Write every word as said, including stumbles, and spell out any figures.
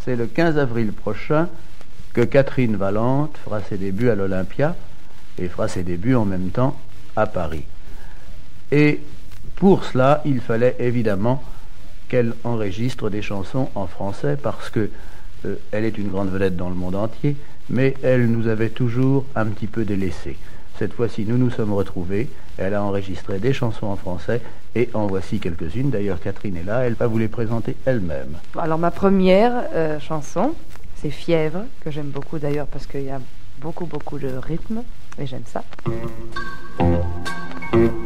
c'est le quinze avril prochain que Catherine Valente fera ses débuts à l'Olympia et fera ses débuts en même temps à Paris. Et pour cela, il fallait évidemment qu'elle enregistre des chansons en français parce que euh, elle est une grande vedette dans le monde entier, mais elle nous avait toujours un petit peu délaissés. Cette fois-ci, nous nous sommes retrouvés. Elle a enregistré des chansons en français et en voici quelques-unes. D'ailleurs, Catherine est là. Elle va vous les présenter elle-même. Alors, ma première euh, chanson, c'est Fièvre, que j'aime beaucoup d'ailleurs parce qu'il y a beaucoup, beaucoup de rythme et j'aime ça.